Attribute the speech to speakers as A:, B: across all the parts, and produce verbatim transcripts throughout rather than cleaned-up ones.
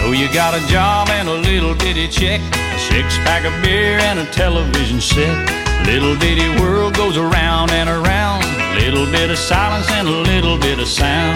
A: Know you got a job and a little bitty check, a six-pack of beer and a television set. Little bitty world goes around and around, a little bit of silence and a little bit of sound.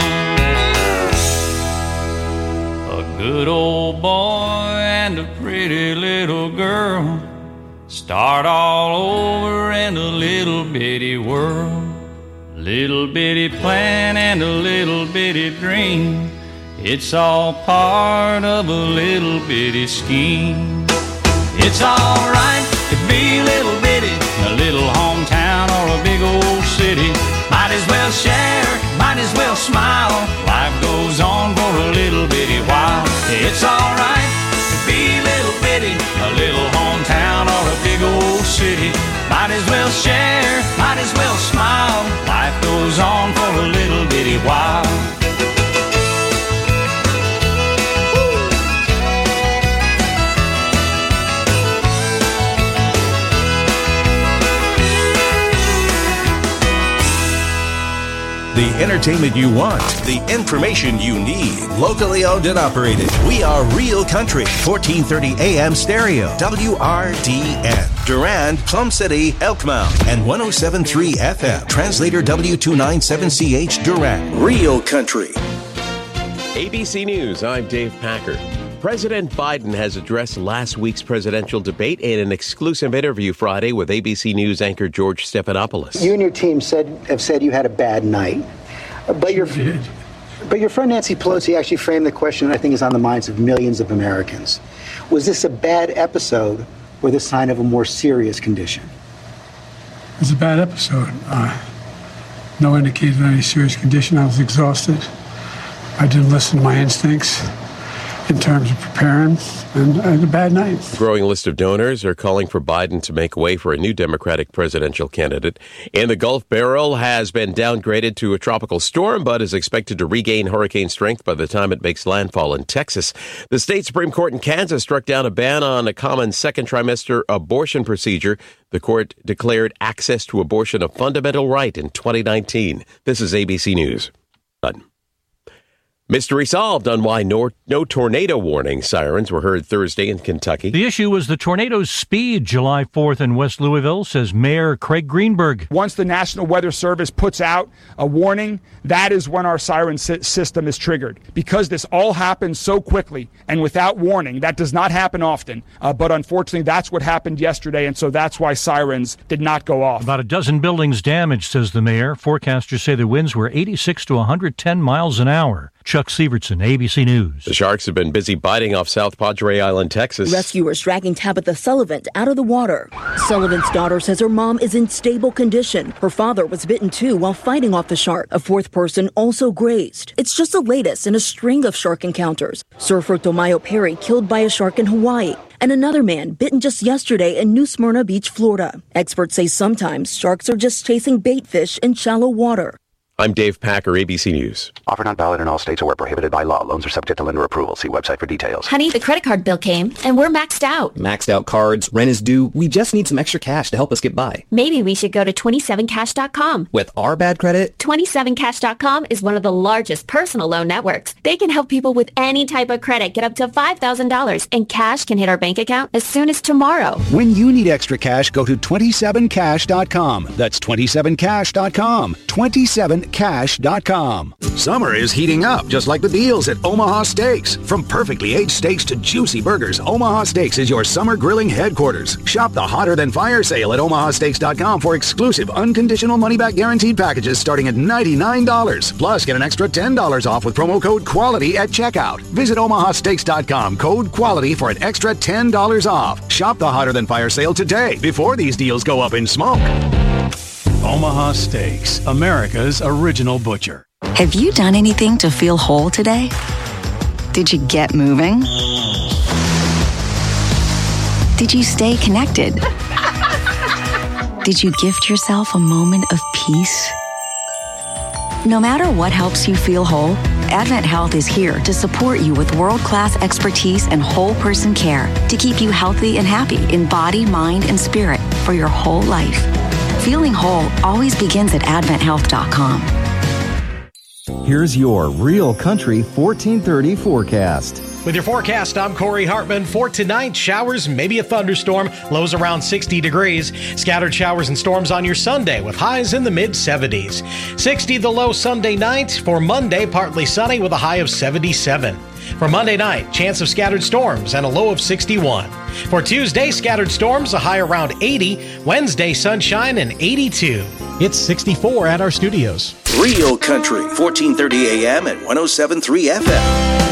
A: A good old boy and a pretty little girl start all over in a little bitty world. Little bitty plan and a little bitty dream, it's all part of a little bitty scheme. It's alright to be little bitty in a little hometown or a big old city. Might as well share, might as well smile. Life goes on for a little bitty while. It's alright to be little bitty in a little hometown or a big old city. Might as well share, might as well smile. Life goes on for a little bitty while.
B: The entertainment you want, the information you need. Locally owned and operated. We are Real Country, fourteen thirty A M stereo, W R D N. Durand, Plum City, Elkmount, and one oh seven point three F M. Translator W two ninety-seven C H, Durand. Real Country.
C: A B C News, I'm Dave Packer. President Biden has addressed last week's presidential debate in an exclusive interview Friday with A B C News anchor George Stephanopoulos.
D: You and your team said have said you had a bad night, but your but your friend Nancy Pelosi actually framed the question that I think is on the minds of millions of Americans. Was this a bad episode or the sign of a more serious condition?
E: It was a bad episode. Uh, no indication of any serious condition. I was exhausted. I didn't listen to my instincts in terms of preparing, and I had a bad night.
C: A growing list of donors are calling for Biden to make way for a new Democratic presidential candidate. And the Gulf Beryl has been downgraded to a tropical storm, but is expected to regain hurricane strength by the time it makes landfall in Texas. The state Supreme Court in Kansas struck down a ban on a common second trimester abortion procedure. The court declared access to abortion a fundamental right in twenty nineteen. This is A B C News. Done. Mystery solved on why no, no tornado warning sirens were heard Thursday in Kentucky.
F: The issue was the tornado's speed July fourth in West Louisville, says Mayor Craig Greenberg.
G: Once the National Weather Service puts out a warning, that is when our siren si- system is triggered. Because this all happens so quickly and without warning, that does not happen often. Uh, but unfortunately, that's what happened yesterday, and so that's why sirens did not go off.
F: About a dozen buildings damaged, says the mayor. Forecasters say the winds were eighty-six to one hundred ten miles an hour. Chuck Sievertson, A B C News.
C: The Sharks have been busy biting off South Padre Island, Texas.
H: Rescuers dragging Tabitha Sullivan out of the water. Sullivan's daughter says her mom is in stable condition. Her father was bitten too while fighting off the shark. A fourth person also grazed. It's just the latest in a string of shark encounters. Surfer Tomayo Perry killed by a shark in Hawaii. And another man bitten just yesterday in New Smyrna Beach, Florida. Experts say sometimes sharks are just chasing bait fish in shallow water.
C: I'm Dave Packer, A B C News.
I: Offer not valid in all states or prohibited by law. Loans are subject to lender approval. See website for details.
J: Honey, the credit card bill came, and we're maxed out.
K: Maxed out cards, rent is due. We just need some extra cash to help us get by.
J: Maybe we should go to twenty-seven cash dot com.
K: With our bad credit?
J: twenty-seven cash dot com is one of the largest personal loan networks. They can help people with any type of credit get up to five thousand dollars, and cash can hit our bank account as soon as tomorrow.
L: When you need extra cash, go to twenty-seven cash dot com. That's twenty-seven cash dot com. twenty-seven cash dot com.
M: Summer is heating up, just like the deals at Omaha Steaks. From perfectly aged steaks to juicy burgers, Omaha Steaks is your summer grilling headquarters. Shop the Hotter Than Fire sale at omaha steaks dot com for exclusive unconditional money-back guaranteed packages starting at ninety-nine dollars. Plus, get an extra ten dollars off with promo code QUALITY at checkout. Visit omaha steaks dot com, code QUALITY for an extra ten dollars off. Shop the Hotter Than Fire sale today before these deals go up in smoke.
N: Omaha Steaks, America's original butcher.
O: Have you done anything to feel whole today? Did you get moving? Did you stay connected? Did you gift yourself a moment of peace? No matter what helps you feel whole, Advent Health is here to support you with world-class expertise and whole person care to keep you healthy and happy in body, mind, and spirit for your whole life. Feeling whole always begins at advent health dot com.
P: Here's your Real Country fourteen thirty forecast.
Q: With your forecast, I'm Corey Hartman. For tonight, showers, maybe a thunderstorm, lows around sixty degrees. Scattered showers and storms on your Sunday with highs in the mid seventies. sixty the low Sunday night. For Monday, partly sunny with a high of seventy-seven. For Monday night, chance of scattered storms and a low of sixty-one. For Tuesday, scattered storms, a high around eighty. Wednesday, sunshine and eighty-two. It's sixty-four at our studios.
B: Real Country, fourteen thirty A M and one oh seven point three F M.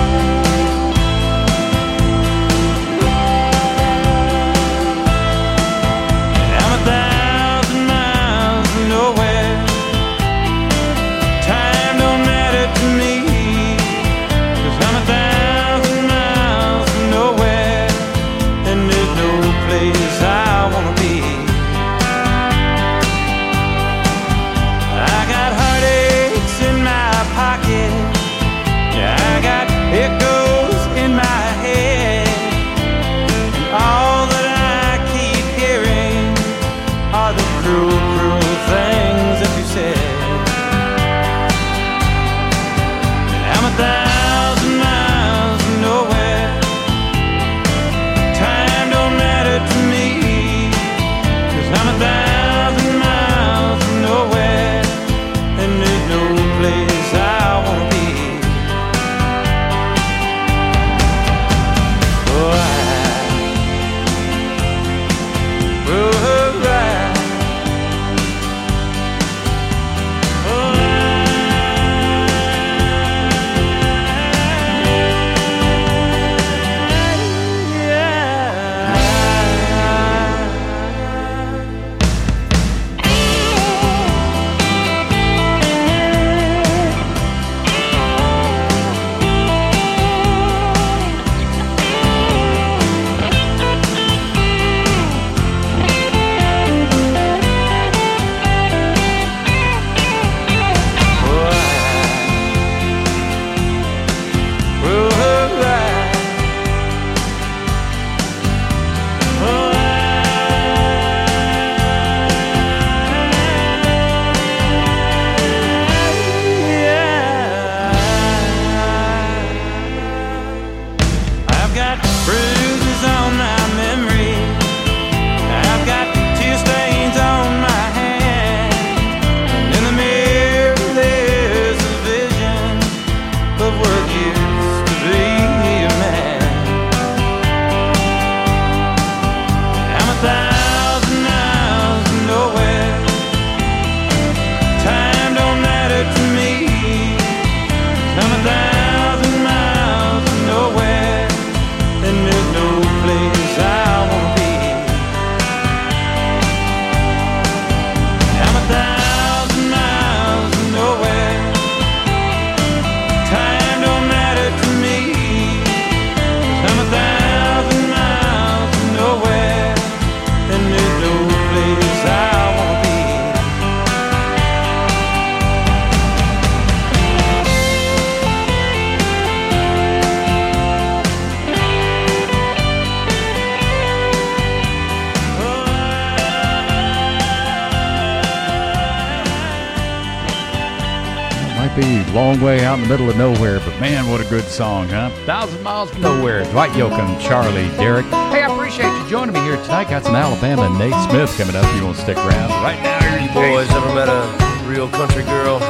R: Long way out in the middle of nowhere, but man, what a good song, huh? Thousand Miles from Nowhere, Dwight Yoakam, Charlie, Derek. Hey, I appreciate you joining me here tonight. Got some Alabama and Nate Smith coming up. You want to stick around? Right now, here you
S: boys ever met a real country girl?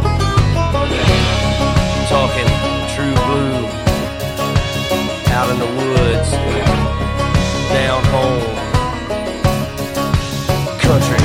S: Talking true blue, out in the woods, down home, country.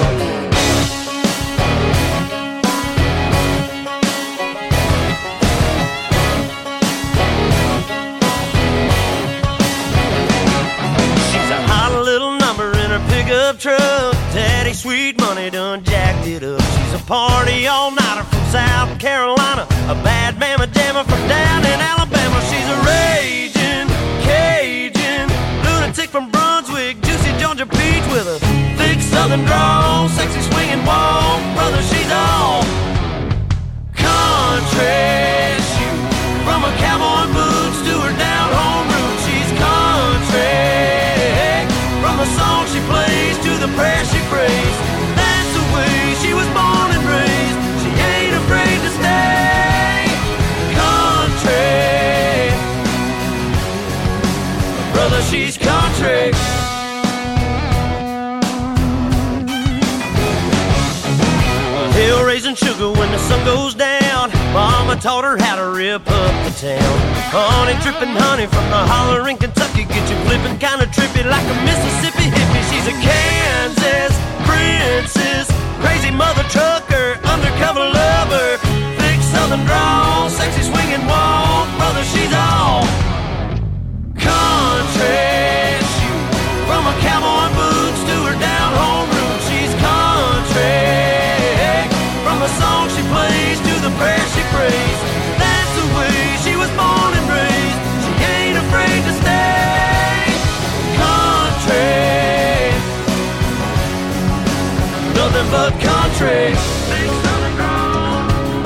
T: Pickup truck, Daddy Sweet Money done jacked it up. She's a party all-nighter from South Carolina, a bad mama jammer from down in Alabama. She's a raging Cajun lunatic from Brunswick, juicy Georgia peach with a thick southern drawl, sexy swinging walk, brother. She's all country. Shoot, from her cowboy boots to her down home roots, she's country. From the song she plays to the prayer she prays, that's the way she was born and raised. She ain't afraid to stand she's country. Hill raising sugar when the sun goes down. Mama taught her how to rip up the town. Honey dripping honey from the holler in Kentucky. Get you flipping kinda trippy like a Mississippi hippie. She's a Kansas princess, crazy mother trucker, undercover lover, thick southern drawl, sexy swinging walk. Brother, she's all country. From her cowboy boots to her down home roots, she's country. From the song she plays to the prayer she prays, that's the way she was born and raised. She ain't afraid to stay country. Nothing but country. Big southern girl,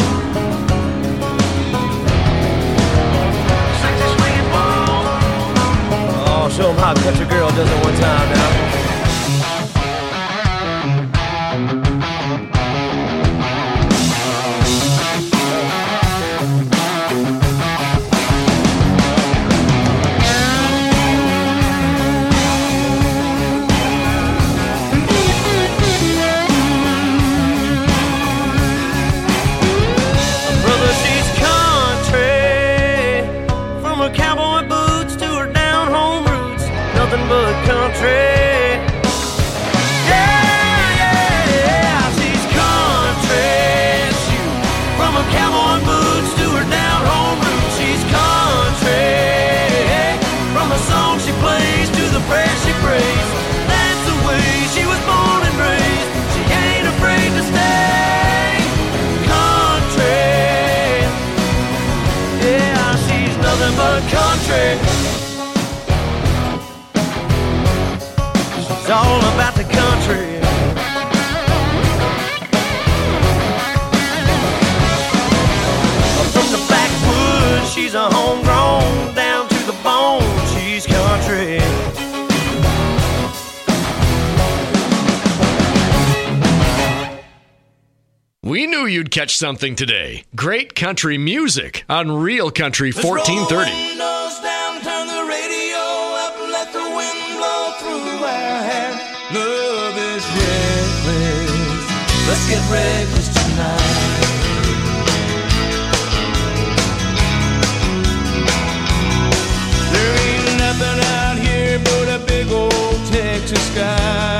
T: sexy swinging ball. Oh, show 'em how a country girl does it one time now. Country. Yeah, yeah, yeah, she's country. She, from her cowboy boots to her down home roots, she's country. From the song she plays to the prayer she prays, that's the way she was born and raised. She ain't afraid to stay country. Yeah, she's nothing but country. It's all about the country. From the backwoods, she's a homegrown, down to the bone, she's country.
U: We knew you'd catch something today. Great country music on Real Country fourteen thirty.
T: Love is reckless. Let's get reckless tonight. There ain't nothing out here but a big old Texas sky.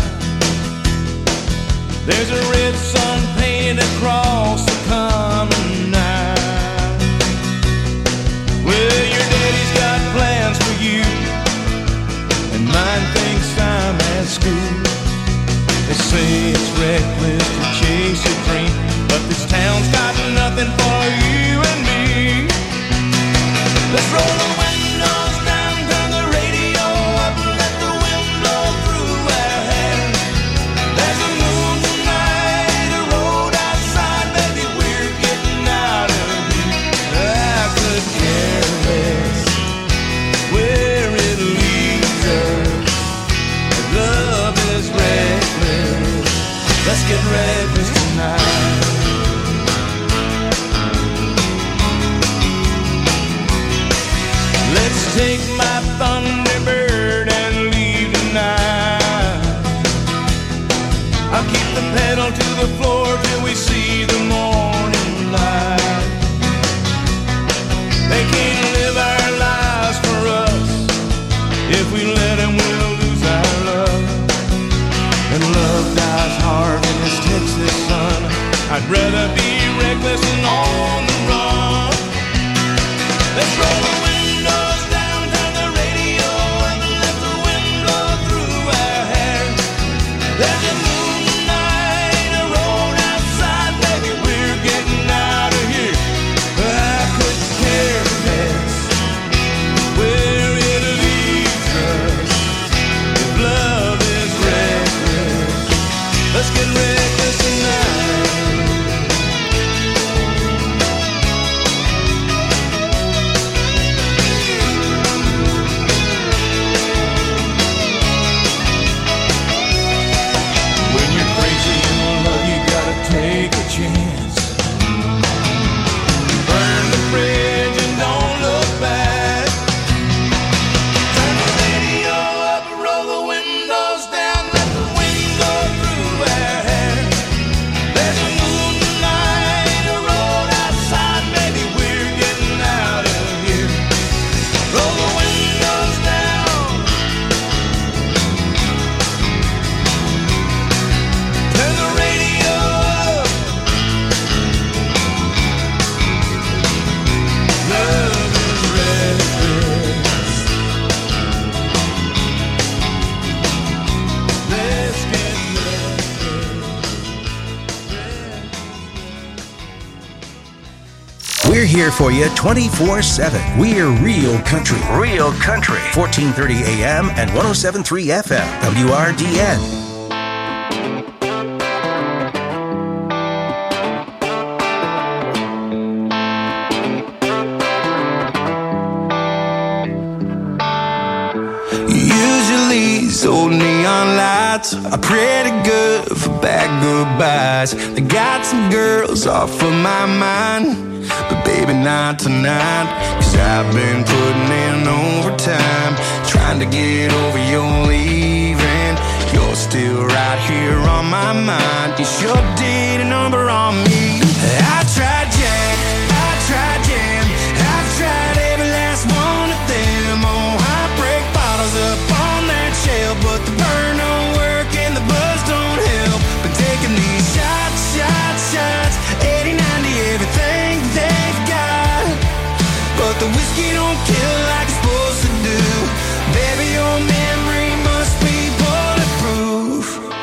T: There's a red sun painted across the common night. Well, your daddy's got plans for you, and mine thinks I'm at school. They say it's reckless to chase a dream, but this town's got nothing for you and me. Let's roll the windows down, turn the radio up, and let the wind blow through our hair. There's a moon tonight, a road outside, baby, we're getting out of here. I could care less where it leads us. Love is reckless. Let's get reckless tonight. Let's take my Thunderbird and leave tonight. I'll keep the pedal to the floor till we see the morning light. They can't live our lives for us. If we let them, we'll lose our love. And love dies hard in this Texas sun. I'd rather be reckless and on the run. Let's roll the windows down, turn the radio up, and let the wind blow through our hair. There's a moon tonight, a road outside, baby, we're getting out of here. I could care less where it leads us. If love is reckless, let's get reckless tonight.
B: here for you twenty-four seven. We're Real Country. Real Country. fourteen thirty A M and one oh seven point three F M. W R D N.
A: These old neon lights are pretty good for bad goodbyes. They got some girls off of my mind, but baby not tonight. Cause I've been putting in overtime, trying to get over your leaving. You're still right here on my mind. You sure did a number on me. I tried Jack, I tried Jam, I've tried every last one of them. Oh, heartbreak bottles up on that shelf, but the burn don't work and the buzz don't help. But taking these shots, shots, shots, eighty, ninety, everything they've got. But the whiskey don't kill like it's supposed to do. Baby, your memory must be bulletproof.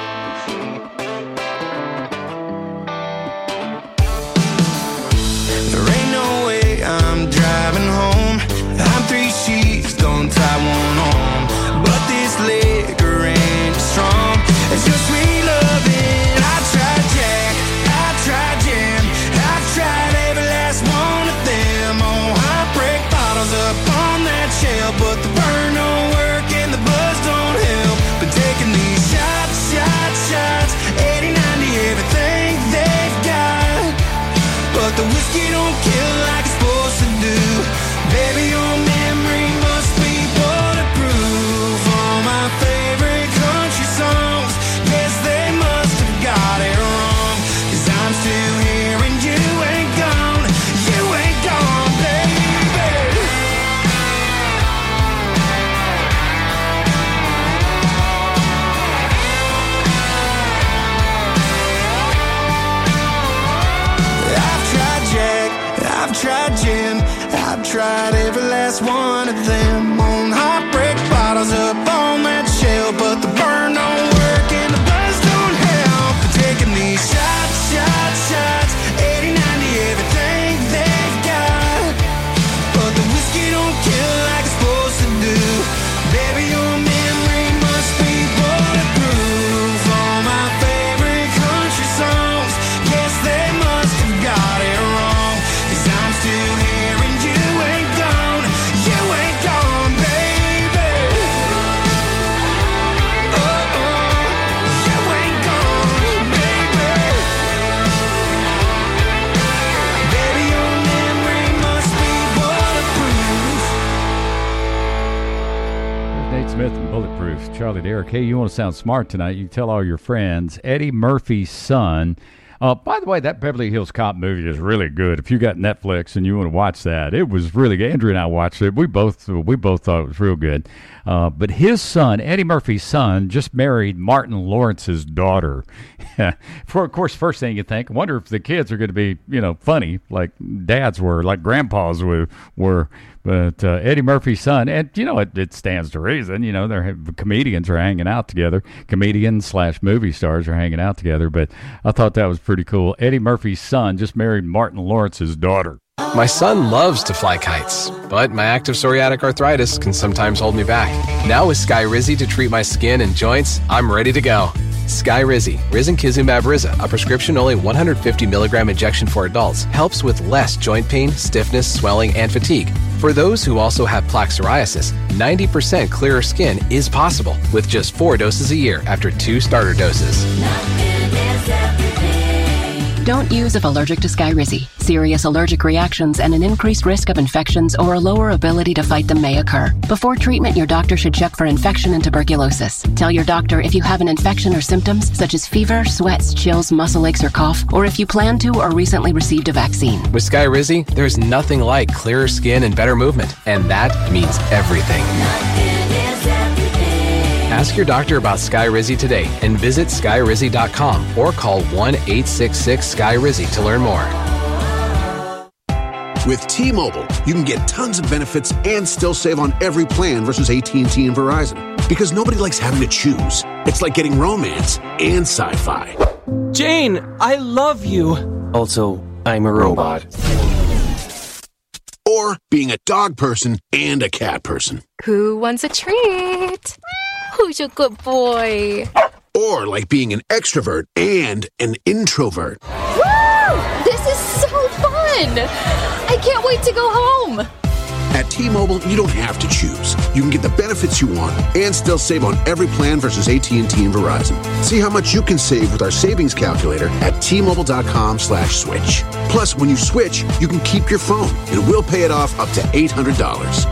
A: There ain't no way I'm driving home. I'm three sheets, don't tie one on. But this liquor ain't strong. It's your sweet loving. I tried Jack, I tried Jam, I've tried every last one of them. Oh, heartbreak bottles up on that shelf, but the burn don't work and the buzz don't help. But taking these shots, shots, shots, eighty, ninety, everything they've got. But the whiskey don't kill like it's supposed to do. Baby, your memory must be bulletproof. All my favorite country songs, yes, they must have got it wrong. Cause I'm still here and you ain't gone. You ain't gone, baby. I've tried Jack, I've tried Jim, I've tried every last one of them. On heartbreak bottles up on that shelf, but the burn don't work and the buzz don't help. But taking these shots, shots, shots, eighty, ninety, everything they've got. But the whiskey don't kill like it's supposed to do. Baby, your memory must be bulletproof. All my favorite country songs, yes, they must have got it wrong. Cause I'm still here and you ain't gone. You ain't gone, baby. Oh, oh, you ain't gone, baby. Baby, your memory must be bulletproof.
R: Nate Smith and Bulletproof. Charlie Derrick. Hey, you want to sound smart tonight? You can tell all your friends. Eddie Murphy's son. Uh, by the way, that Beverly Hills Cop movie is really good. If you got Netflix and you want to watch that, it was really good. Andrew and I watched it. We both we both thought it was real good. Uh, but his son, Eddie Murphy's son, just married Martin Lawrence's daughter. For of course, first thing you think, I wonder if the kids are going to be, you know, funny like dads were, like grandpas were. were. But uh, Eddie Murphy's son, and you know, it, it stands to reason. You know, they're comedians are hanging out together. Comedians slash movie stars are hanging out together. But I thought that was pretty cool. Eddie Murphy's son just married Martin Lawrence's daughter.
V: My son loves to fly kites, but my active psoriatic arthritis can sometimes hold me back. Now with Skyrizi to treat my skin and joints, I'm ready to go. Skyrizi, risankizumab Riza, a prescription-only one hundred fifty milligram injection for adults, helps with less joint pain, stiffness, swelling, and fatigue. For those who also have plaque psoriasis, ninety percent clearer skin is possible with just four doses a year after two starter doses.
W: Don't use if allergic to Skyrizi. Serious allergic reactions and an increased risk of infections or a lower ability to fight them may occur. Before treatment, your doctor should check for infection and tuberculosis. Tell your doctor if you have an infection or symptoms such as fever, sweats, chills, muscle aches, or cough, or if you plan to or recently received a vaccine.
V: With Skyrizi, there's nothing like clearer skin and better movement, and that means everything. Ask your doctor about Skyrizi today and visit Skyrizi dot com or call one eight six six Sky Rizzy to learn more.
X: With T-Mobile, you can get tons of benefits and still save on every plan versus A T and T and Verizon. Because nobody likes having to choose. It's like getting romance and sci-fi.
Y: Jane, I love you. Also, I'm a robot.
X: or being a dog person and a cat person.
D: Who wants a treat? Who's a good boy?
X: Or like being an extrovert and an introvert.
D: Woo! This is so fun! I can't wait to go home!
X: At T-Mobile, you don't have to choose. You can get the benefits you want and still save on every plan versus A T and T and Verizon. See how much you can save with our savings calculator at T-Mobile.com slash switch. Plus, when you switch, you can keep your phone and we'll pay it off up to eight hundred dollars.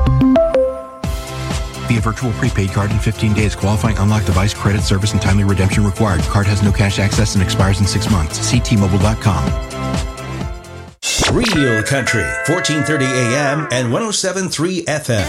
E: Via virtual prepaid card in fifteen days. Qualifying unlocked device, credit, service, and timely redemption required. Card has no cash access and expires in six months. See T Mobile dot com.
B: Real Country, fourteen thirty A M and one oh seven point three F M.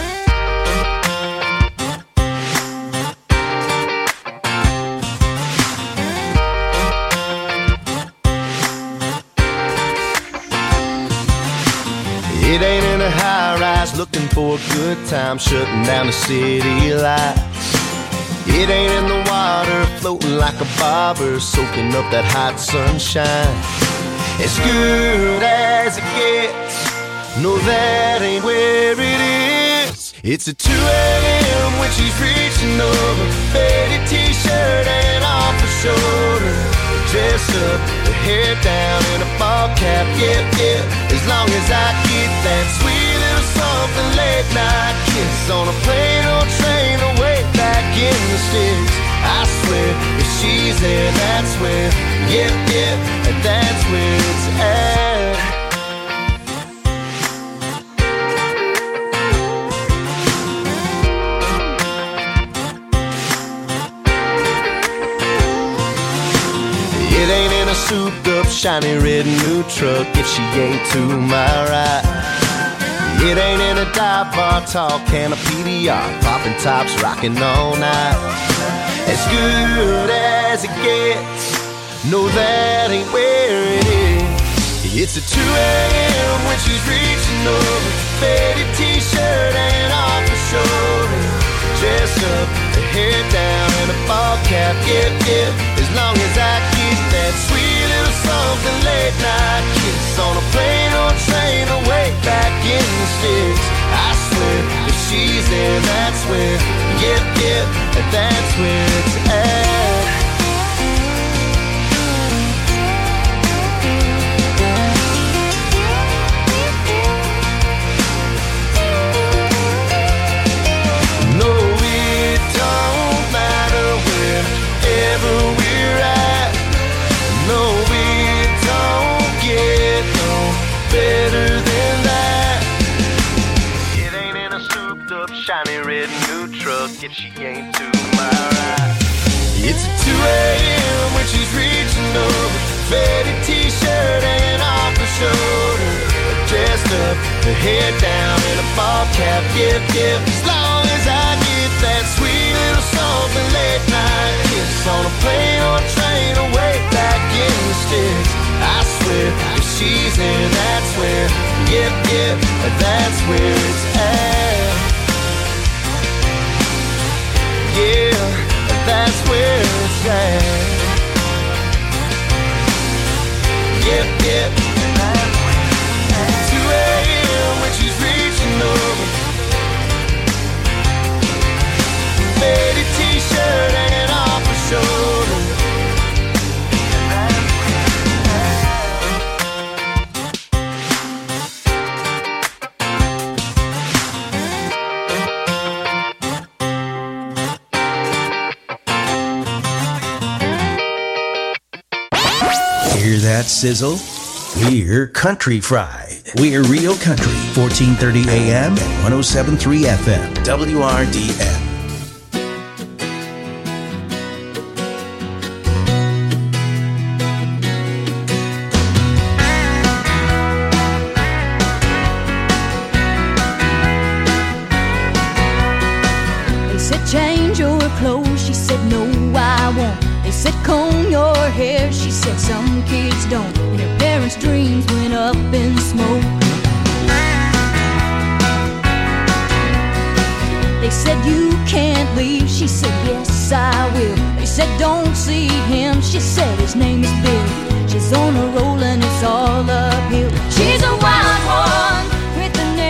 T: It ain't in a high-rise looking for a good time, shutting down the city lights. It ain't in the water floating like a bobber, soaking up that hot sunshine. As good as it gets, no, that ain't where it is. It's at two a.m. when she's reaching over, faded t-shirt and off her shoulder, dress up, her hair down in a ball cap, yeah, yeah. As long as I get that sweet little something late night kiss on a plane or train away back in the sticks. I swear, if she's there, that's where, yeah, yeah, and that's where it's at. It ain't in a souped-up, shiny red new truck if she ain't to my right. It ain't in a dive bar, tall can of P D R, popping tops, rocking all night. As good as it gets, no, that ain't where it is. It's at two a.m. when she's reaching over, faded t-shirt and off her shoulder, dressed up, her hair down in a ball cap, yeah, yeah. As long as I get that sweet little something late night kiss on a plane or train away back in the sticks. I swear, if she's there, that's where, yeah, yeah, and that's where it's at. No, it don't matter wherever we're at. No, it don't get no better than that. It ain't in a souped-up, shiny red new truck if she ain't to my right. It's at two a.m. when she's reaching over, faded t-shirt and off her shoulder, dressed up, her hair down in a ball cap, yep, yep. As long as I get that sweet little something late night kiss on a plane or train away back in the sticks. I swear, if she's there, that's where, yep, yep, that's where it's at. Yeah, that's where it's at. Yep, yep, two a.m. when she's reaching over, faded t-shirt hanging off her shoulder.
B: Hear that sizzle? We're Country Fried. We're Real Country, fourteen thirty A M and one oh seven point three F M, W R D N.
F: They said change your clothes, she said no I won't. They said comb your hair, she said some kids don't. And her parents' dreams went up in smoke. They said you can't leave, she said yes I will. They said don't see him, she said his name is Bill. She's on a roll and it's all uphill. She's a wild one with an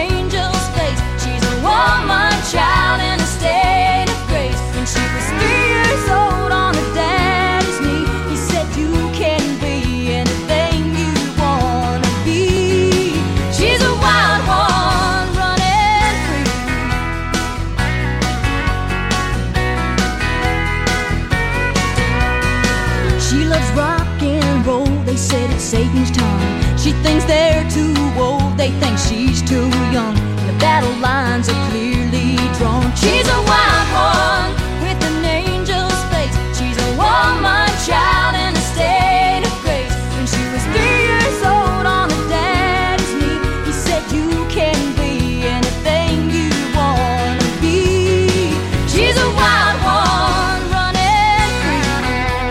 F: Satan's tongue. She thinks they're too old, they think she's too young. And the battle lines are clearly drawn. She's a wild one with an angel's face. She's a woman child in a state of grace. When she was three years old on her daddy's knee, he said you can be anything you wanna be. She's a wild one running free.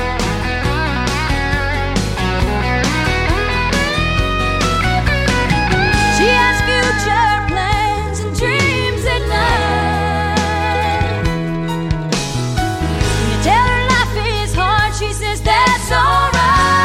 F: She has future plans and dreams at night. When you tell her life is hard, she says that's alright.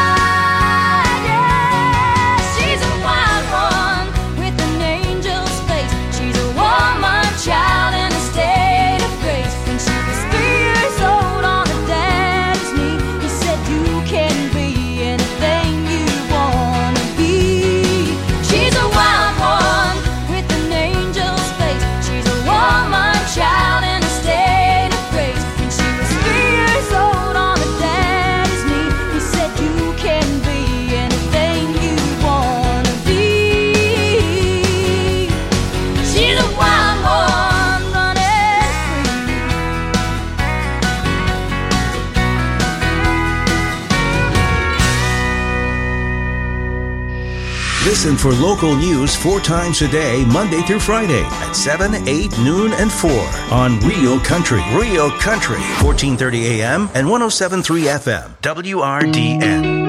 F: Yeah, she's a wild one with an angel's face. She's a woman child in a state of grace. When she was three years old on her daddy's knee, he said you can be anything you wanna be. She's a wild one with an angel's face. She's a woman child in a state of grace. When she was three years old on her daddy's knee, he said you can be anything you wanna be. She's a wild one running free.
B: Listen for local news four times a day, Monday through Friday at seven, eight, noon, and four on Real Country. Real Country, fourteen thirty A M and one oh seven point three F M, W R D N.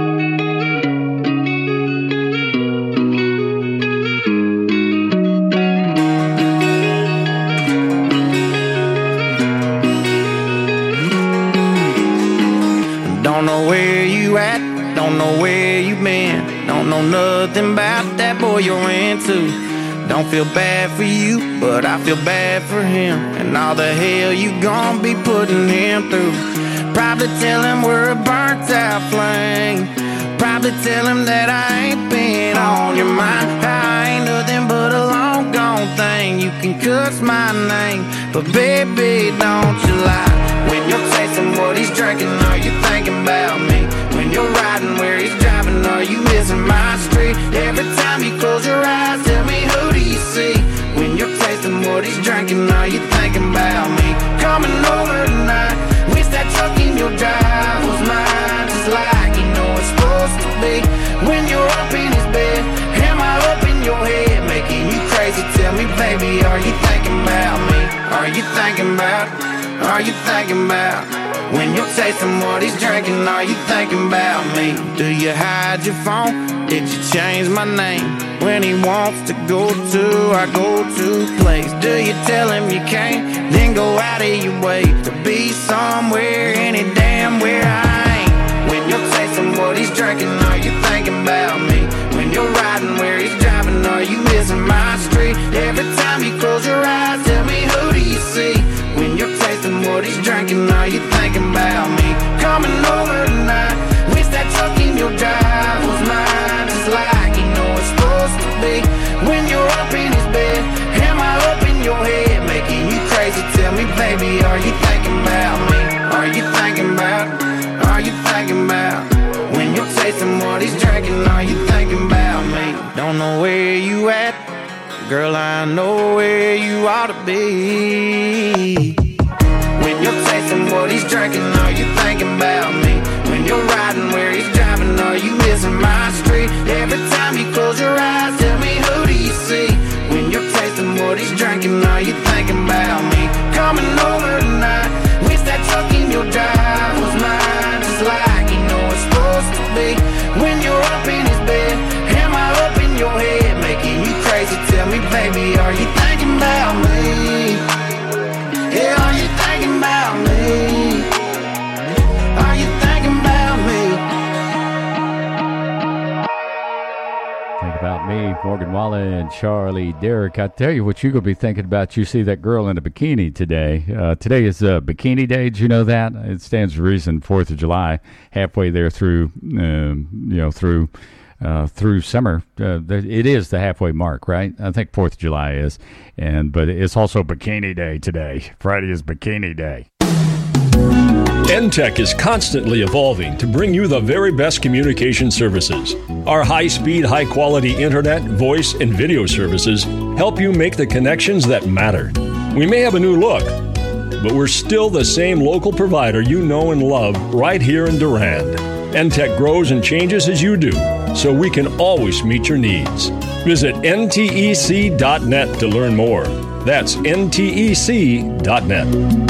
T: Don't know where you at, don't know where you been. Don't know nothing about that boy you're into. Don't feel bad for you, but I feel bad for him. And all the hell you gon' be putting him through. Probably tell him we're a burnt out flame. Probably tell him that I ain't been on your mind. I ain't nothing but a long gone thing. You can cuss my name, but baby, don't you lie. When you're tasting what he's drinking, are you thinking about me? When you're riding where he's driving, are you missing my street? Every time you close your eyes, tell me who do you see? When you're tasting what he's drinking, are you thinking about me? Coming over tonight, wish that truck in your drive was mine, just like you know it's supposed to be. When you're up in his bed, am I up in your head, making you crazy? Tell me, baby, are you thinking about me? Are you thinking about, are you thinking about? When you're tasting what he's drinking, are you thinking about me? Do you hide your phone? Did you change my name? When he wants to go to our go-to place, do you tell him you can't? Then go out of your way to be somewhere, any damn where I ain't. When you're tasting what he's drinking, are you thinking about me? When you're riding where he's driving, are you missing my street? Every time you close your eyes, tell me who do you see? When you're tasting what he's drinking, are you thinking about me? Coming over tonight, wish that truck in your drive was mine, just like you know it's supposed to be. When you're up in his bed, am I up in your head, making you crazy? Tell me, baby, are you thinking about me? Are you thinking about, are you thinking about? When you're tasting what he's drinking, are you thinking about me? Don't know where you at, girl, I know where you ought to be. When you're tasting what he's drinking, are you thinking about me? When you're riding where he's driving, are you missing my street? Every time you close your eyes, tell me who do you see? When you're tasting what he's drinking, are you thinking about me? Coming over tonight, wish that truck in your drive was mine, just like you know it's supposed to be. When you're up in his bed, am I up in your head, making you crazy? Tell me, baby, are you thinking about me? Yeah, are you thinking about me? Are you thinking about me?
R: Think about me, Morgan Wallen and Charlie Derrick. I tell you what you're going to be thinking about. You see that girl in a bikini today. Uh, today is uh, Bikini Day. Did you know that? It stands to reason fourth of July, halfway there through, um, you know, through uh, through summer. Uh, it is the halfway mark, right? I think fourth of July is. and But it's also Bikini Day today. Friday is Bikini Day.
C: N T E C is constantly evolving to bring you the very best communication services. Our high-speed, high-quality internet, voice, and video services help you make the connections that matter. We may have a new look, but we're still the same local provider you know and love right here in Durand. N T E C grows and changes as you do, so we can always meet your needs. Visit N T E C dot net to learn more. That's N T E C dot net.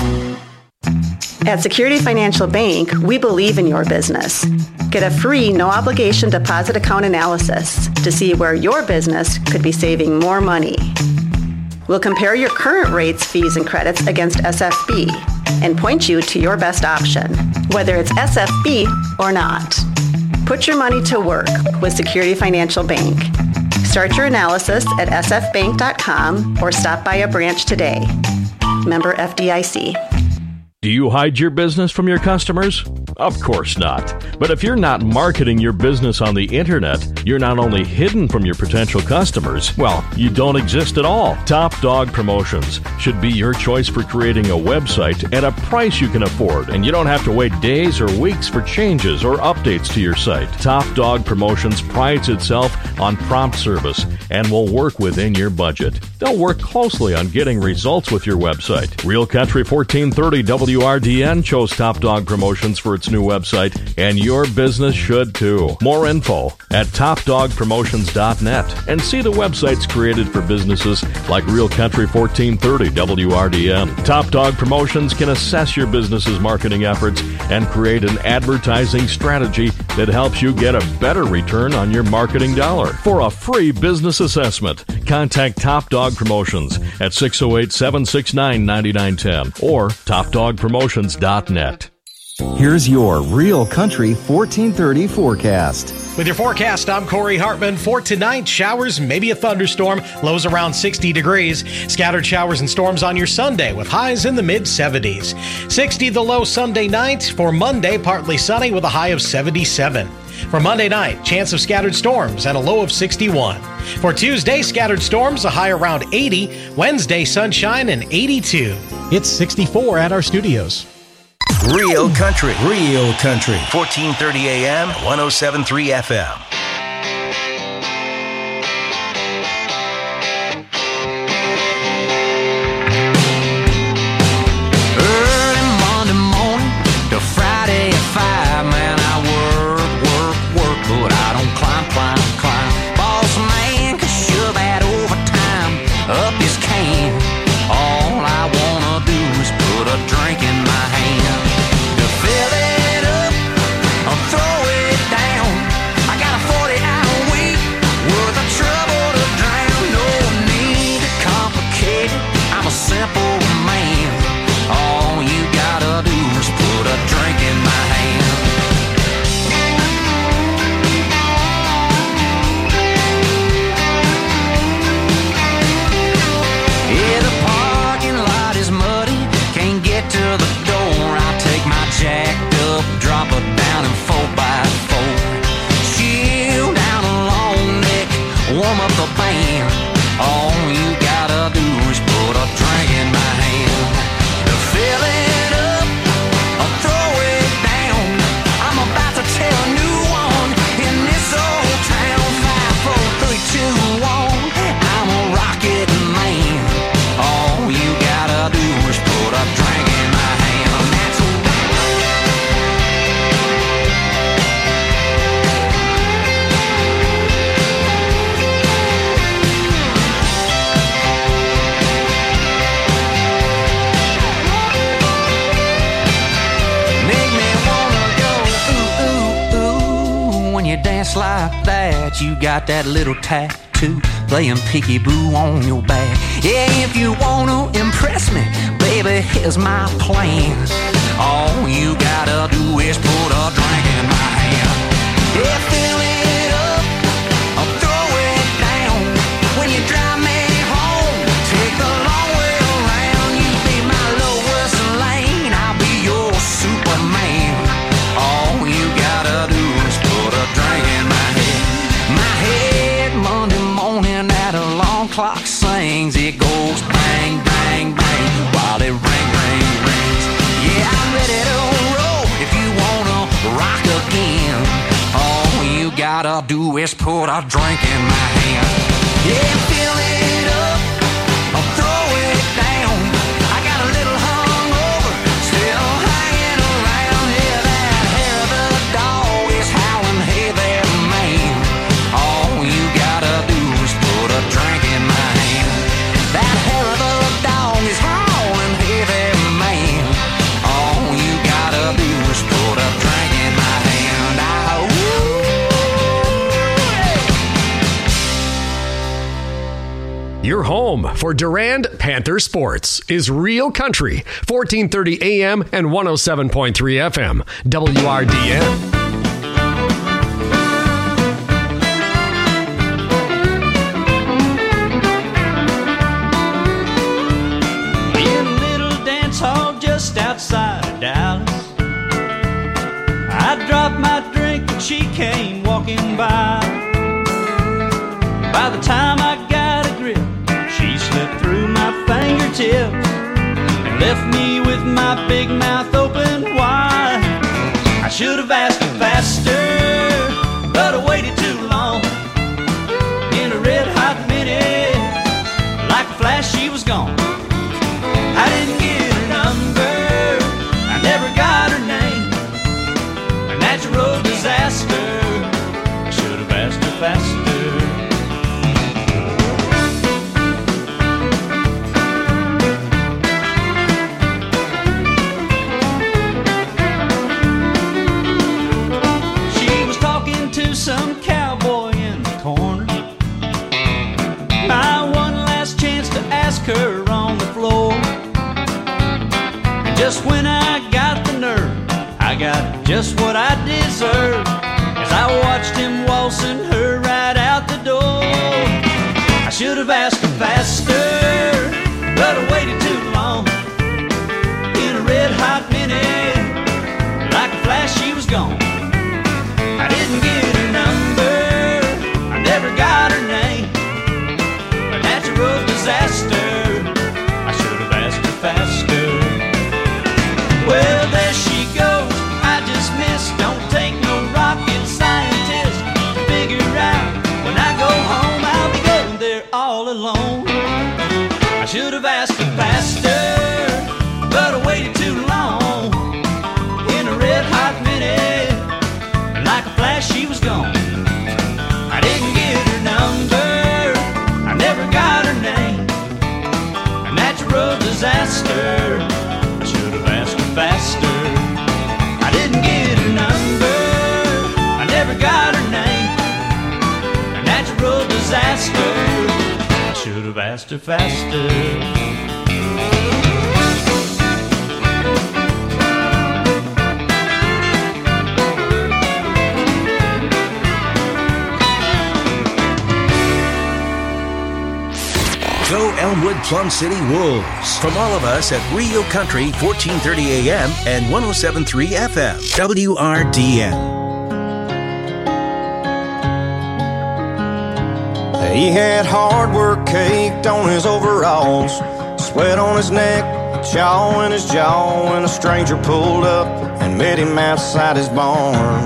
G: At Security Financial Bank, we believe in your business. Get a free, no-obligation deposit account analysis to see where your business could be saving more money. We'll compare your current rates, fees, and credits against S F B and point you to your best option, whether it's S F B or not. Put your money to work with Security Financial Bank. Start your analysis at S F bank dot com or stop by a branch today. Member F D I C.
H: Do you hide your business from your customers? Of course not. But if you're not marketing your business on the internet, you're not only hidden from your potential customers, well, you don't exist at all. Top Dog Promotions should be your choice for creating a website at a price you can afford, and you don't have to wait days or weeks for changes or updates to your site. Top Dog Promotions prides itself on prompt service and will work within your budget. They'll work closely on getting results with your website. Real Country fourteen thirty W R D N chose Top Dog Promotions for its new website, and your business should too. More info at top dog promotions dot net and see the websites created for businesses like Real Country fourteen thirty W R D N. Top Dog Promotions can assess your business's marketing efforts and create an advertising strategy that helps you get a better return on your marketing dollar. For a free business assessment, contact Top Dog Promotions at six oh eight, seven six nine, nine nine one zero or top dog promotions dot net.
P: Here's your Real Country fourteen thirty forecast.
Q: With your forecast, I'm Corey Hartman. For tonight, showers, maybe a thunderstorm, lows around sixty degrees. Scattered showers and storms on your Sunday with highs in the mid seventies. sixty the low Sunday night. For Monday, partly sunny with a high of seventy-seven. For Monday night, chance of scattered storms and a low of sixty-one. For Tuesday, scattered storms, a high around eighty. Wednesday, sunshine and eighty-two. It's sixty-four at our studios.
B: Real Country. Real Country. fourteen thirty A M, one oh seven point three F M.
I: Early Monday morning to Friday at five, man, I work, work, work, but I don't climb, climb, climb. Boss man can shove that overtime up his can. All I wanna do is put a drink in my hand. To fill it up or throw it down, I got a forty hour week worth of trouble to drown. No need to complicate it, I'm a simple man. All you gotta do is put a drink in my hand. Yeah, the parking lot is muddy, can't get to the door. I take my jacked up, drop her down in four by four. Chill down a long neck, warm up the band. All you gotta do is put a drink in my hand. To fill it up or throw it down, I'm about to tell a new one in this old town. Five, four, three, two, one, I'm a rocket man. All you gotta do is put a drink in my hand. And that's make me wanna go ooh, ooh, ooh. When you dance like that, you got that little tattoo playing peekaboo on your back. Yeah, if you wanna impress me, baby, here's my plan. All you gotta do is put a drink in my hand. Yeah, fill it up or throw it down. When you drive me home, take the long way around. You be my lowest lane, I'll be your Superman. All you gotta do is put a drink in my head. My head Monday morning, that alarm clock sings. It goes bang, bang, bang while it ring, ring, rings. Yeah, I'm ready to roll. Louis put a drink in my hand. Yeah, fill it up, I'll throw it down. I got a little hungover, still hanging around. Yeah, that hair of the dog is howling, hey there, man. All you gotta do is put a drink in my hand. That hair of the dog is howling, hey there, man. All you gotta do is put a drink in my hand. Ah,
U: Your home for Durand Panther Sports is Real Country, fourteen thirty A M and one oh seven point three F M, W R D N.
J: In a little dance hall just outside of Dallas, I dropped my drink and she came walking by. By the time I got a grip, she slipped through my fingertips and left me with my big mouth open wide. I should have asked her faster, but I waited too long. In a red hot minute, like a flash she was gone. I didn't get her number, I never got her name. A natural disaster, I should have asked her faster. Some cowboy in the corner. My one last chance to ask her on the floor. And just when I got the nerve, I got just what I deserved, as I watched him waltzing her right out the door. I should have asked her faster, but I waited too long. In a red hot minute, like a flash she was gone. I didn't get her number, I never got her name. A natural disaster, I should have asked her faster. Well, there she goes, I just missed. Don't take no rocket scientist to figure out. When I go home, I'll be going there all alone. I should have asked her faster, but I waited too long. In a red hot minute, like a flash she was gone. I didn't get her number, I never got her name. A natural disaster, I should have asked her faster. I didn't get her number, I never got her name. A natural disaster, I should have asked her faster.
B: Go Elmwood Plum City Wolves. From all of us at Real Country, fourteen thirty A M and one oh seven point three F M, W R D N.
A: He had hard work caked on his overalls, sweat on his neck, chaw in his jaw, when a stranger pulled up and met him outside his barn.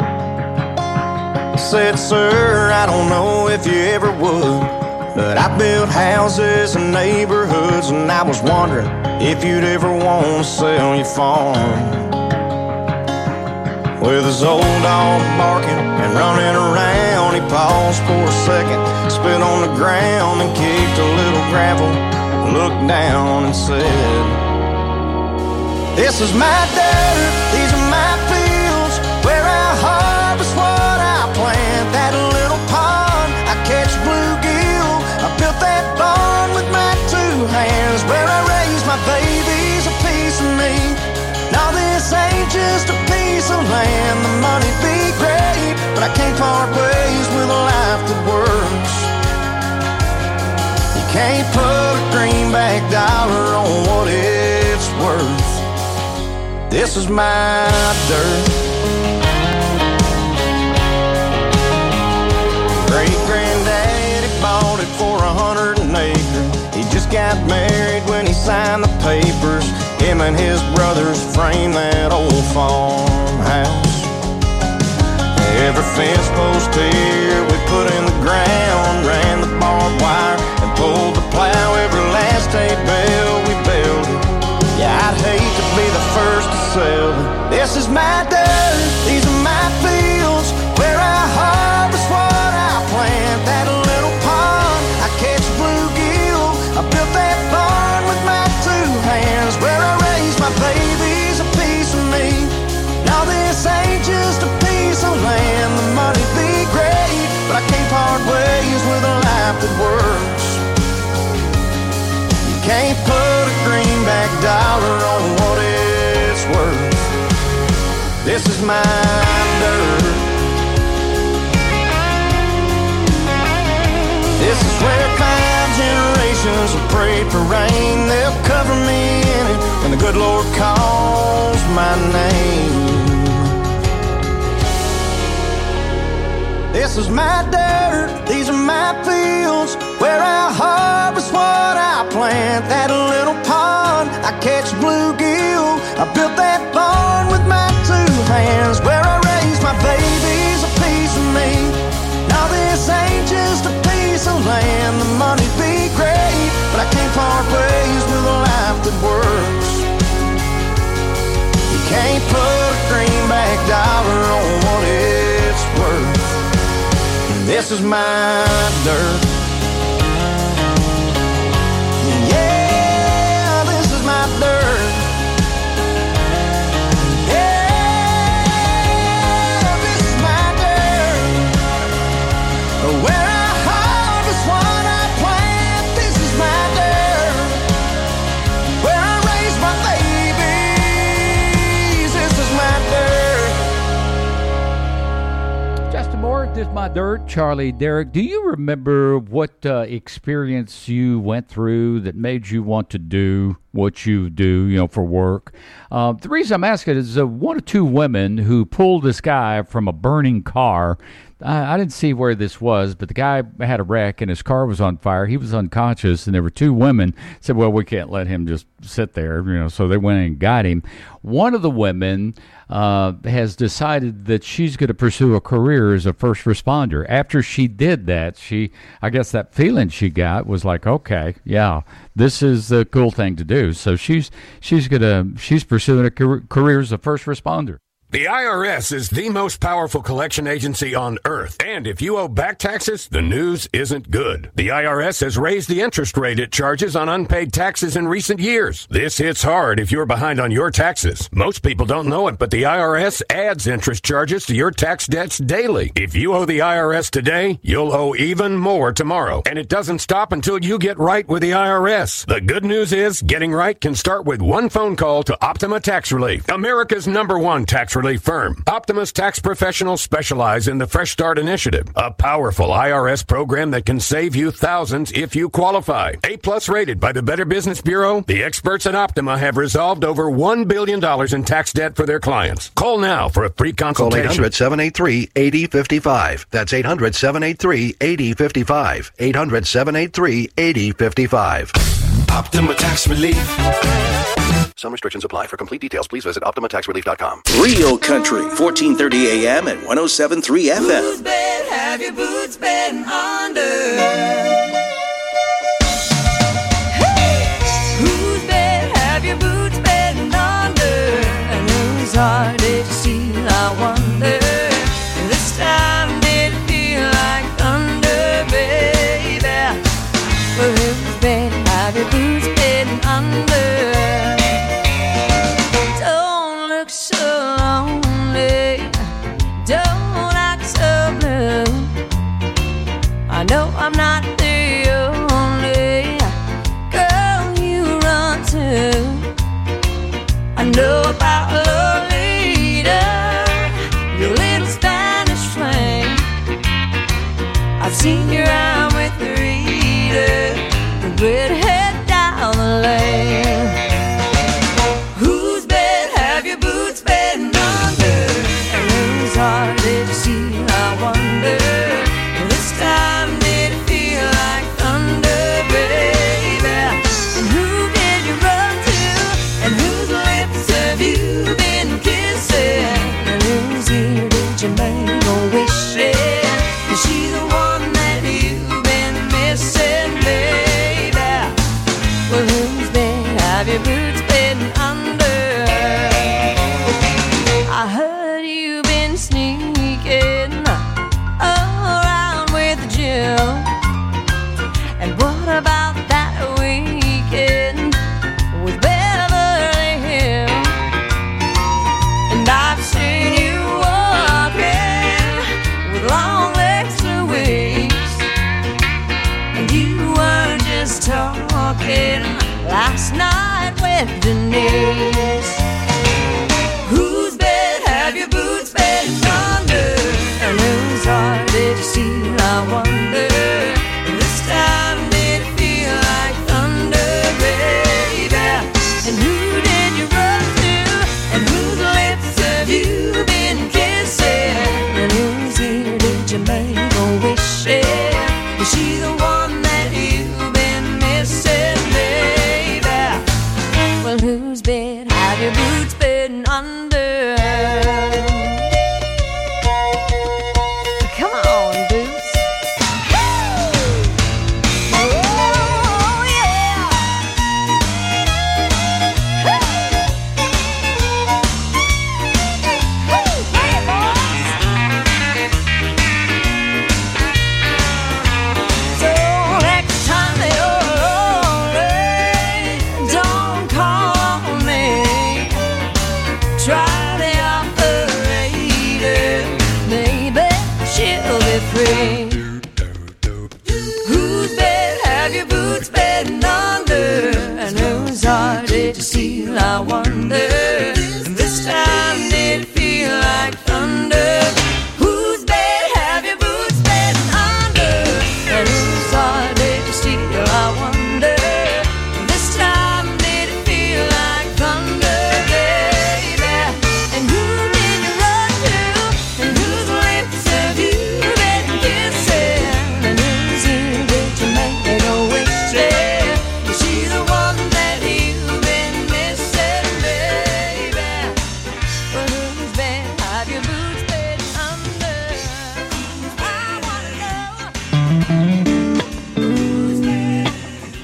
A: Said, sir, I don't know if you ever would, but I built houses and neighborhoods, and I was wondering if you'd ever want to sell your farm. With his old dog barking and running around, he paused for a second, spit on the ground and kicked a little gravel, looked down and said, this is my dirt, these are my fields, where I harvest what I plant. That little pond, I catch bluegill, I built that barn with my two hands, where I raise my babies, a piece of me. Now this ain't just a piece of land, the money be great, but I can't part ways with a life that works. You can't put a greenback dollar on what it's worth. This is my dirt. Great-granddaddy bought it for a hundred an acre. He just got married when he signed the papers. Him and his brothers framed that old farmhouse. Every fence post here we put in the ground, ran the barbed wire and pulled the plow. Every last hay bale we bailed it. Yeah, I'd hate to be the first to sell it. This is my dirt, these are my fields, where I harvest what I plant. That little pond, I catch bluegill. I built that barn with my two hands, where I raise my babies, a piece of me. Now this ain't just a piece of land. The money'd be great, but I can't part ways with a life that works. You can't put a greenback dollar on what it's worth. This is my dirt. This is where five generations have prayed for rain. They'll cover me in it when the good Lord calls my name. This is my dirt, these are my fields, where I harvest what I plant. That little pond, I catch bluegill. I built that barn with my two hands, where I raise my babies, a piece of me. Now this ain't just a piece of land. The money'd be great, but I can't part ways with a life that works. You can't put a greenback dollar on what it's worth. This is my dirt. Yeah, this is my dirt. Yeah, this is my dirt. Where I harvest what I plant. This is my dirt. Where I raise my babies. This is my dirt.
R: Justin Moore, This is My Dirt, Charlie Derrick. Do you remember what uh, experience you went through that made you want to do what you do, you know, for work? Uh, the reason I'm asking is uh, one or two women who pulled this guy from a burning car. I, I didn't see where this was, but the guy had a wreck and his car was on fire. He was unconscious, and there were two women said, well, we can't let him just sit there, you know, so they went in and got him. One of the women uh, has decided that she's going to pursue a career as a first responder. After she did that, she, I guess that feeling she got was like, okay, yeah, this is the cool thing to do. So she's she's gonna she's pursuing a career as a first responder.
K: The I R S is the most powerful collection agency on earth. And if you owe back taxes, the news isn't good. The I R S has raised the interest rate it charges on unpaid taxes in recent years. This hits hard if you're behind on your taxes. Most people don't know it, but the I R S adds interest charges to your tax debts daily. If you owe the I R S today, you'll owe even more tomorrow. And it doesn't stop until you get right with the I R S. The good news is getting right can start with one phone call to Optima Tax Relief, America's number one tax relief firm. Optima's tax professionals specialize in the Fresh Start Initiative, a powerful I R S program that can save you thousands if you qualify. A-plus rated by the Better Business Bureau, the experts at Optima have resolved over one billion dollars in tax debt for their clients. Call now for a free consultation.
L: Call eight hundred, seven eight three, eight zero five five. That's eight hundred, seven eight three, eight zero five five. eight hundred, seven eight three, eight zero five five.
A: Optima Tax Relief.
L: Some restrictions apply. For complete details, please visit optima tax relief dot com.
B: Real Country, fourteen thirty A M and one oh seven point three F M.
F: Whose bed have your boots been under? Hey! Whose bed have your boots been under? And whose heart did you steal, I wonder? This time did it feel like thunder, baby? Well, whose bed have your boots been under? Don't look so lonely, don't act so blue. I know I'm not the Well, whose bed have your boots been under? I heard you've been sneaking around with Jim. And what about that weekend with Beverly Hills? And I've seen you walking with long legs for weeks. And you were just talking last night with Denise. Whose bed have your boots been under? And whose heart did you steal, I wonder? This time did it feel like thunder, baby? And who did you run to? And whose lips have you been kissing? And whose ear did you make a wish in? Is she the one that you've been missing, baby? Well, whose bed have your boots been under? Come on, boots. Oh, yeah. Hey, boys. So next time you're lonely, don't call me. Try the operator, maybe she'll be free. Whose bed have your boots been under? And whose heart did you steal, I wonder? And this time did it feel like thunder? Whose bed have your boots been under? And whose heart did you steal, I wonder? And this time did it feel like thunder, baby? And who did you run to? And whose lips have you been kissing? And whose ear did you make a wish in? Is she the one that you've been missing, baby? Well, whose bed have your boots been under? I wanna know. Whose bed?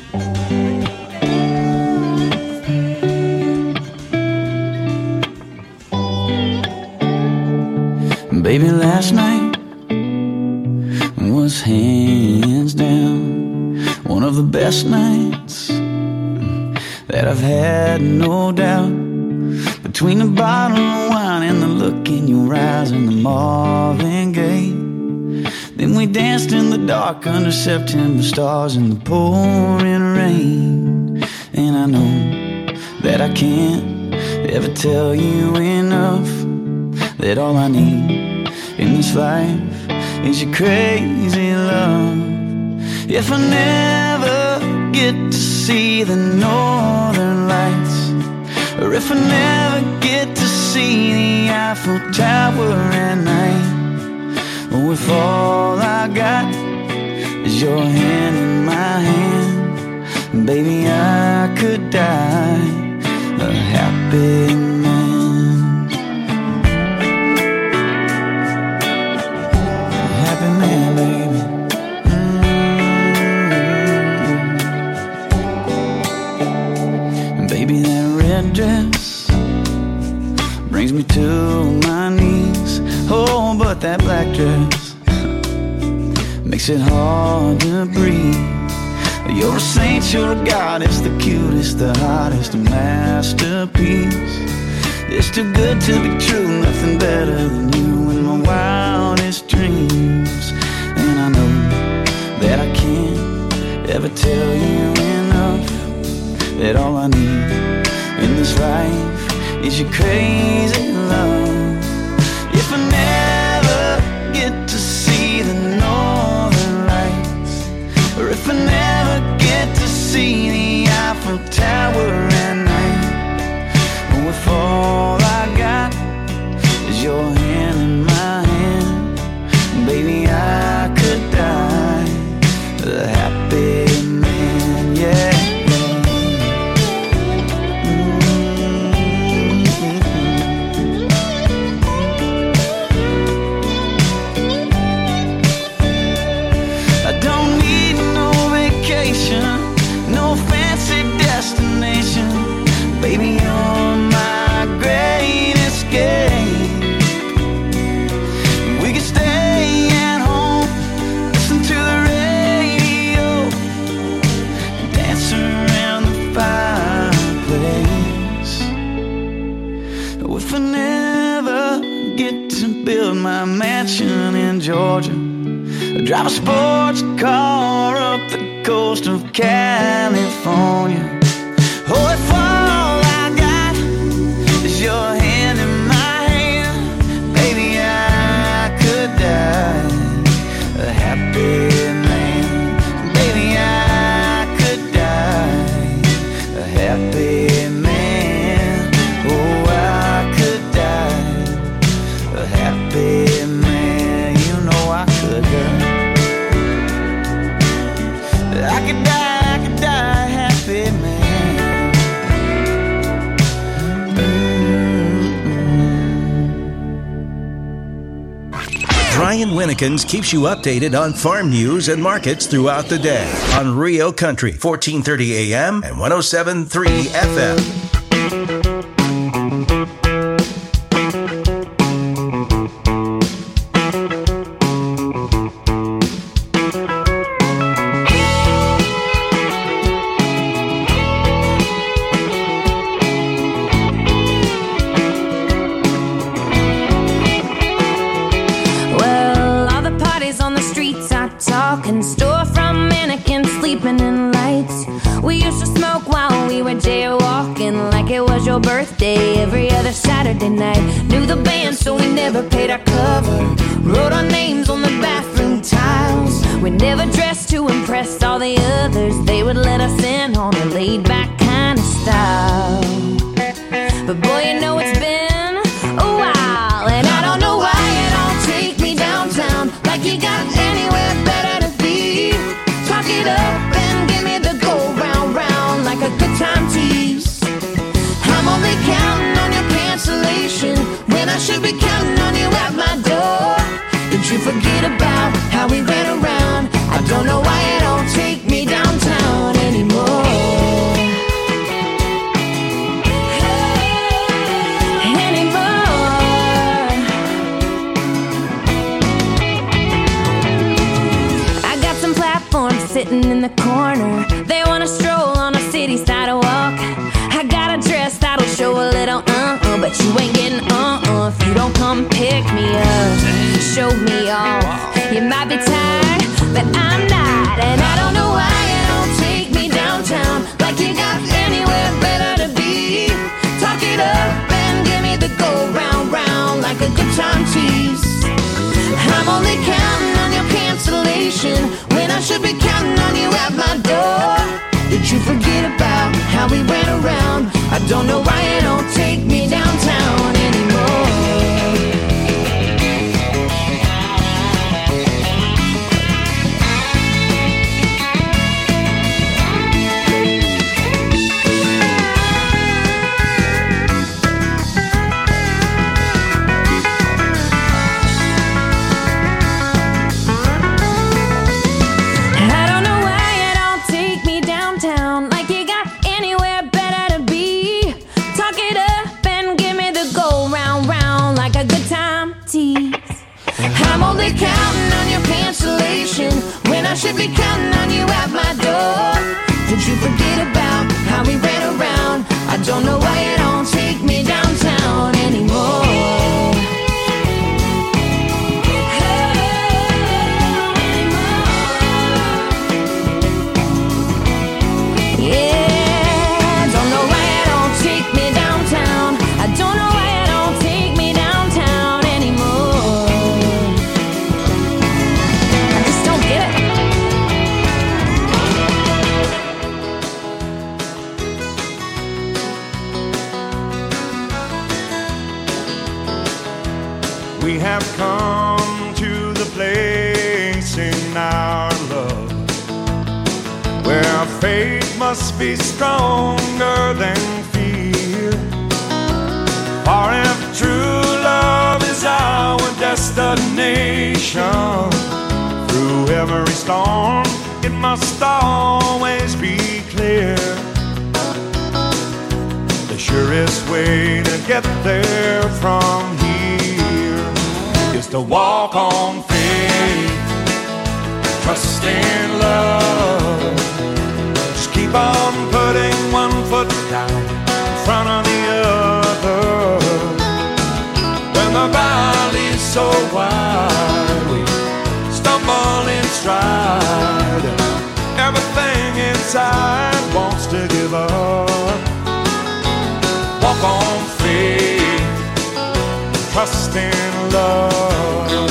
M: Baby, last night was hands down one of the best nights that I've had, no doubt. Between the bottle of wine and the look in your eyes and the Marvin Gaye, then we danced in the dark under September stars in the pouring rain. And I know that I can't ever tell you enough that all I need in this life is your crazy love. If I never get to see the northern lights, or if I never get to see the Eiffel Tower at night, or if all I got is your hand in my hand, baby, I could die a happy man. Man, baby. Mm-hmm. Baby, that red dress brings me to my knees. Oh, but that black dress makes it hard to breathe. You're a saint, you're a goddess, the cutest, the hottest, a masterpiece. It's too good to be true, nothing better than you in my wildest dreams. And I know that I can't ever tell you enough that all I need in this life is your crazy love. If I never get to see the northern lights, or if I never get to see the Eiffel Tower at night, or if all I got is your hand in my hand, baby, I could die a happy man, yeah. I don't need no vacation, no fancy day. Drive a sports car up the coast of California. Oh, if all I got is your hand in my hand, baby, I could die a happy man. Baby, I could die a happy man. Oh, I could die a happy man. You know I could die. I could die, I could die a happy man.
B: Brian Winnekins keeps you updated on farm news and markets throughout the day on Rio Country, fourteen thirty A M and one oh seven point three F M.
F: Talking store from mannequins sleeping in lights. We used to smoke while we were jaywalking like it was your birthday every other Saturday night. Knew the band so we never paid our cover. Wrote our names on the bathroom tiles. We never dressed to impress all the others. They would let us in on a laid back kind of style. But boy, you know it's been a while, and I don't know why you don't take me downtown like you got anywhere better to be. Talk it up and give me the go round round like a good time tease. I'm only counting on your cancellation when I should be counting on you at my door. Did you forget about how we ran around? I don't know why you don't take me downtown anymore. Sitting in the corner, they wanna stroll on a city sidewalk. I got a dress that'll show a little uh-uh, but you ain't getting uh-uh if you don't come pick me up, show me off. You might be tired, but I'm not, and I don't know why you don't take me downtown like you got anywhere better to be. Talk it up and give me the go round round like a good time tease. I'm only counting on your cancellation when I should be counting on you at my door. Did you forget about how we ran around? I don't know why you don't take me downtown anymore. I'm only counting on your cancellation when I should be counting on you at my door. Did you forget about how we ran around? I don't know why you don't take me downtown anymore.
A: We have come to the place in our love where faith must be stronger than fear. For if true love is our destination, through every storm it must always be clear. The surest way to get there from here is to walk on faith, trust in love. Just keep on putting one foot down in front of the other. When the valley's so wide, we stumble in inside wants to give up. Walk on faith, trust in love.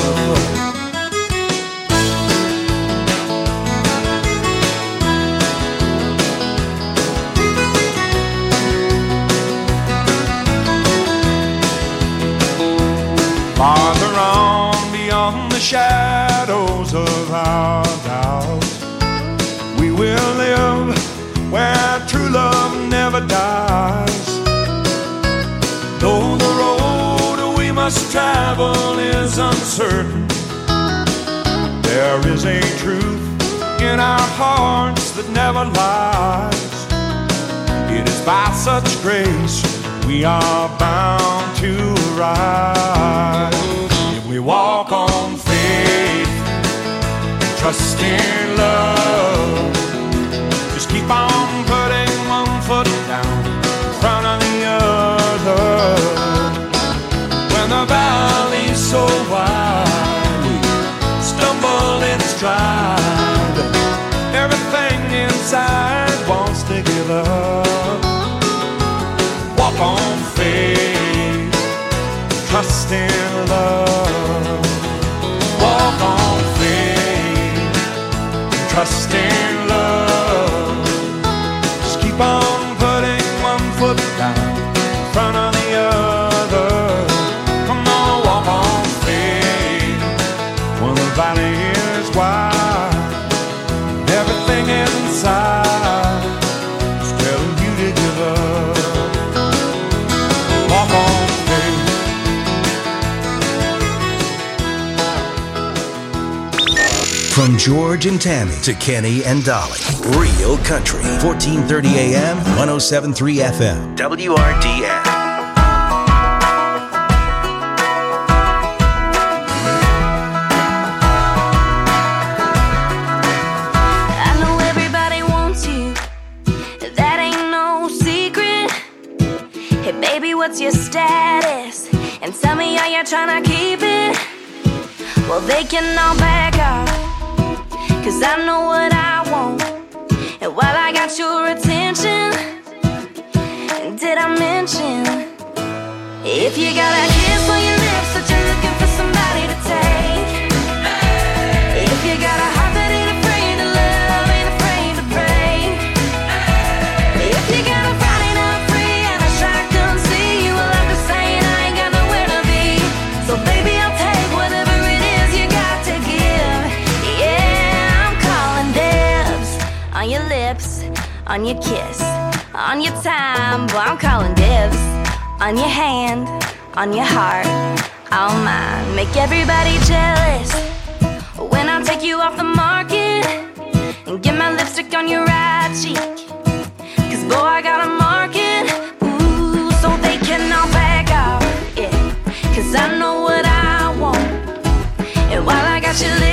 A: Farther on beyond the shadows of our doubts, we will live where true love never dies. Though the road we must travel is uncertain, there is a truth in our hearts that never lies. It is by such grace we are bound to rise. If we walk on faith, trust in love, just keep on putting one foot down in front of the other. When the valley's so wide, we stumble in stride. Everything inside wants to give up. Walk on faith, trust in love. Walk on faith, trust in love. Just keep on putting one foot down in front of the other. Come on, walk on faith. When the valley is wide, everything inside is telling you to give up. Walk on faith.
B: From George and Tammy to Kenny and Dolly. Real Country. fourteen thirty A M, one oh seven point three F M. W R D N.
F: I know everybody wants you, that ain't no secret. Hey baby, what's your status? And tell me how you're trying to keep it. Well, they can all back off, 'cause I know what I want. And while I got your attention, did I mention, if you got a kiss on your lips that you're looking for somebody to take, if you got a heart that ain't afraid to love, ain't afraid to pray, if you got a body not free and a shotgun see, well I'm just saying I ain't got nowhere to be. So baby, I'll take whatever it is you got to give. Yeah, I'm calling dibs on your lips, on your kiss, on your time. Boy, I'm calling dibs on your hand, on your heart, all mine. Make everybody jealous when I take you off the market and get my lipstick on your right cheek. 'Cause boy, I got a market, ooh, so they can all back off, yeah. 'Cause I know what I want, and while I got you